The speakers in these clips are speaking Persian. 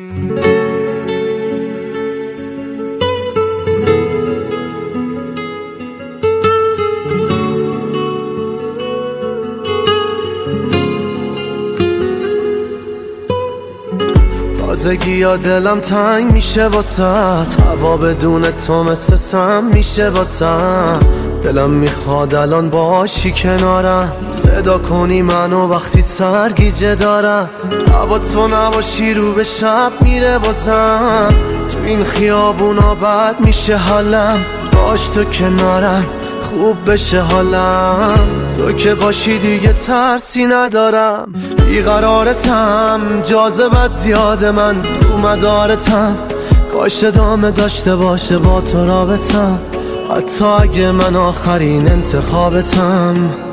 تازگی یا دلم تنگ میشه واسط، هوا بدون تو مثل سم میشه واسم. دلم میخواد الان باشی کنارم، صدا کنی منو وقتی سرگیجه دارم. هوا تو نباشی رو به شب میره واسم، تو این خیابونا بد میشه حالم. باش تو کنارم خوب بشه حالم، تو که باشی دیگه ترسی ندارم. بیقرارتم جاذبت زیاد، من رو مدارتم. کاش ادامه داشته باشه با تو رابطم، حتی اگه من آخرین انتخابتم.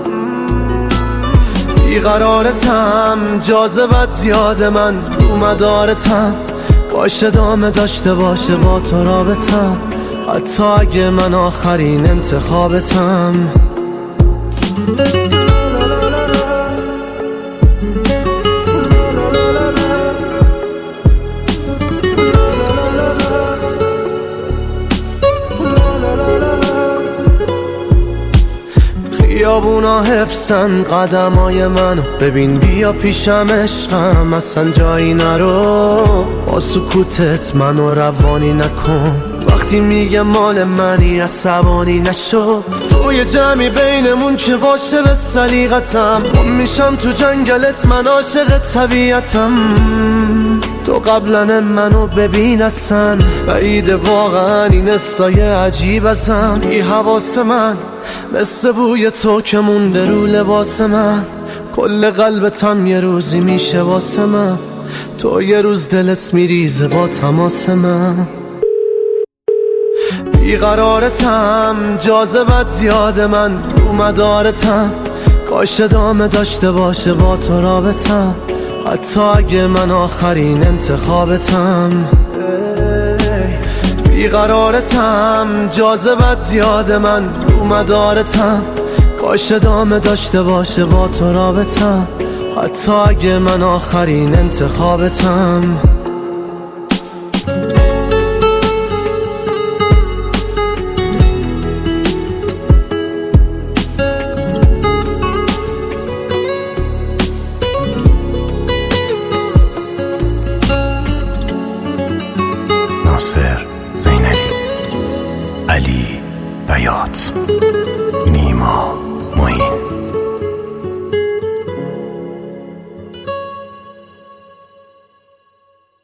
بیقرارتم جاذبت زیاد، من رو مدارتم. کاش ادامه داشته باشه با تو رابطم، حتی اگه من آخرین انتخابتم. خیابونا حفظن قدمای منو، ببین بیا پیشم عشقم، اصلا جایی نرو. با سکوتت منو روانی نکن، وقتی میگه مال منی عصبانی نشو. توی جمعی بینمون که باشه به سلیقتم، گم میشم تو جنگلت من عاشق طبیعتم. تو قبلا منو ببین اصلا، بعیده واقعا این سایه عجیب ازم. بی حواس من مثل بوی تو که مونده رو لباس من، کل قلبتم یه روزی میشه واسه من. تو یه روز دلت میریزه با تماس من. بیقرارتم جاذبت زیاد، من رو مدارتم. کاش ادامه داشته باشه با تو رابطم، حتی اگه من آخرین انتخابتم. بیقرارتم جاذبت زیاد، من رو مدارتم. کاش ادامه داشته باشه با تو رابطم، حتی اگه من آخرین انتخابتم. ناصر زینلی، علی بیات، نیما معین.